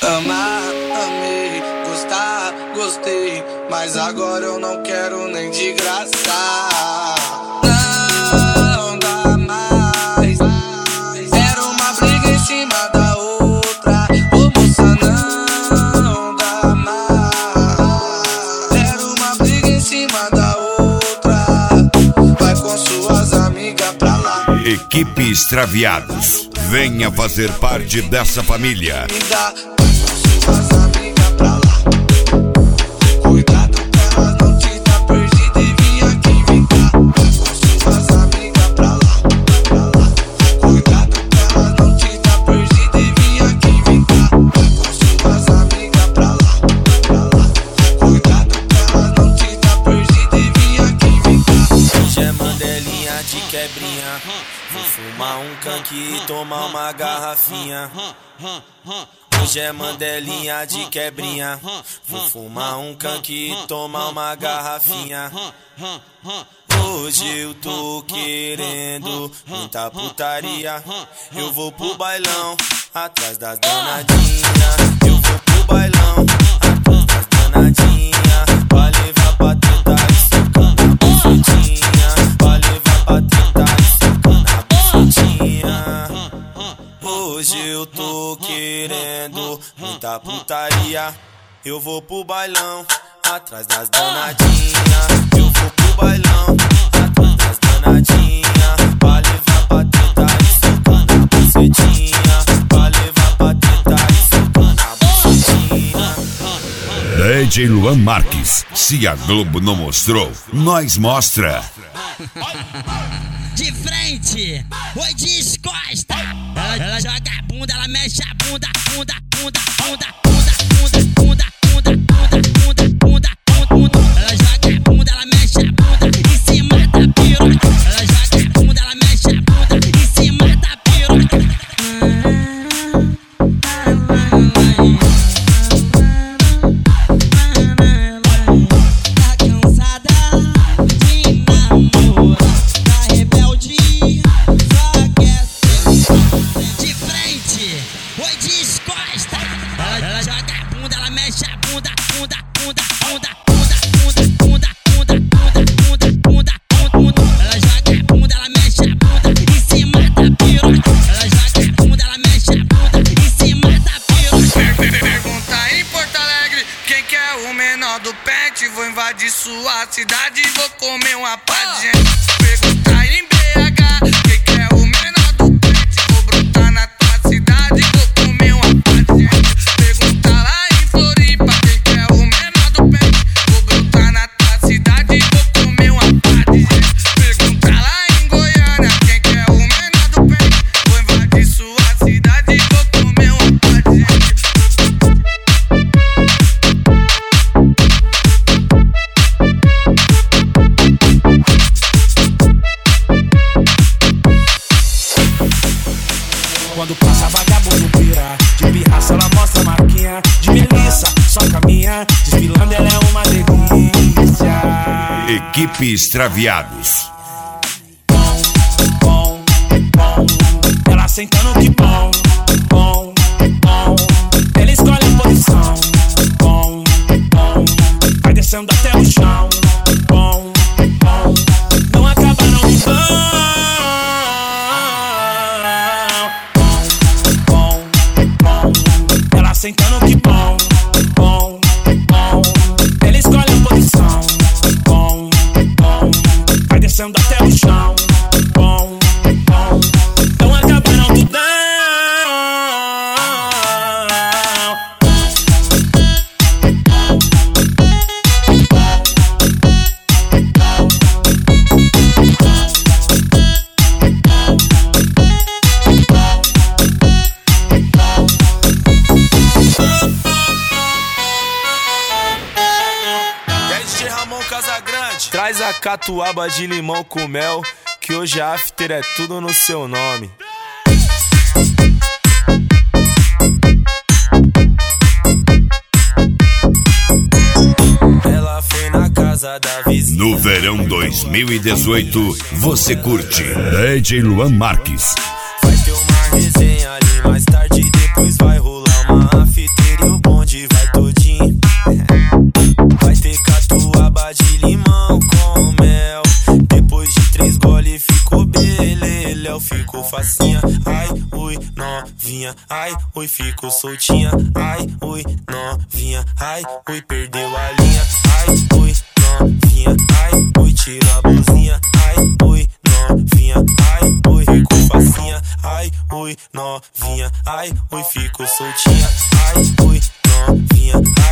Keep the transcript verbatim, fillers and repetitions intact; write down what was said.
Amar, amei, gostar, gostei, mas agora eu não quero nem de graça. Não dá mais. Era uma briga em cima da outra. Ô moça, não dá mais. Era uma briga em cima da outra. Vai com suas amigas pra lá. Equipe Extraviados, venha fazer parte dessa família. Me dá. Suas amigas pra lá. Cuidado pra elas não te dar perdida e vir aqui vingar. Com suas amigas pra lá, pra lá. Cuidado pra elas não te dar perdida e vir aqui vingar. Com suas amigas pra lá, pra lá. Cuidado pra elas não te dar perdida e vir aqui vingar. Hoje é mandelinha de quebrinha. Vou fumar um canque e tomar uma garrafinha. Hoje é mandelinha de quebrinha. Vou fumar um canque e tomar uma garrafinha. Hoje eu tô querendo muita putaria. Eu vou pro bailão, atrás das danadinhas. Eu vou pro bailão, atrás das danadinhas. Pra levar pra tentar e socando a bucetinha. Pra levar pra tentar e socando a bucetinha. Hoje eu tô querendo muita putaria. Eu vou pro bailão, atrás das danadinhas. Eu vou pro bailão, atrás das danadinhas. Pra levar pra tentar e socando a bucetinha. Pra levar pra tentar e socando a bucetinha. D J Luan Marques, se a Globo não mostrou, nós mostra. De frente, oi descosta. Ela, ela joga a bunda, ela mexe a bunda, bunda, bunda, bunda, bunda, bunda, bunda, bunda, bunda, bunda, bunda, bunda. Ela joga a bunda, ela mexe a bunda em cima da piroca. Ela joga a bunda, ela mexe a bunda em cima da piroca. Tá cansada de namorar, tá rebelde, só quer ser de frente, oi descosta. Ela, ela joga a bunda, ela mexe a bunda, bunda, bunda, bunda, bunda, bunda, bunda, bunda, bunda, bunda, bunda, bunda. Ela joga a bunda, ela mexe a bunda em cima da piroca. Ela joga a bunda, ela mexe a bunda em cima da piroca. Pergunta em Porto Alegre quem que é o menor do pente. Vou invadir sua cidade e vou comer uma pá de gente. Pergunta em B H quem que é o menor do pente. Vou brotar na tua cidade e vou comer uma pá de gente. Pergunta lá em Floripa quem que é o menor do pente. Vou brotar na tua cidade e vou comer uma pá de gente. Pergunta lá em Goiânia quem que é o menor do pente. Vou invadir sua cidade e vou comer uma pá de gente. Quando passa vagabundo pira, de pirraça ela mostra a marquinha. De Melissa, só caminha, desfilando ela é uma delícia. Equipe Extraviados. Bom, bom, bom, ela sentando que bom, bom, bom. Ela escolhe a posição, bom, bom. Vai descendo até o chão, bom, bom. Não acaba não, bom. Sentando que bom, bom, bom. Ela escolhe a posição, bom, bom. Vai descendo até o chão, bom, bom. Não acaba não, tudão. Traz a catuaba de limão com mel, que hoje a after é tudo no seu nome. Ela foi na casa da vizinha. No verão dois mil e dezoito, você curte D J Luan Marques. Vai ter uma resenha ali mais tarde, depois vai rolar uma after. ficou facinha. Ai, ui, novinha, ai, ui, ficou soltinha. Ai, ui, novinha, ai, ui, perdeu a linha. Ai, ui, novinha, ai, ui, tira a blusinha. Ai, ui, novinha, ai, ui, ficou facinha. Ai, ui, novinha, ai, ui, ficou soltinha. Ai, ui, novinha, ai,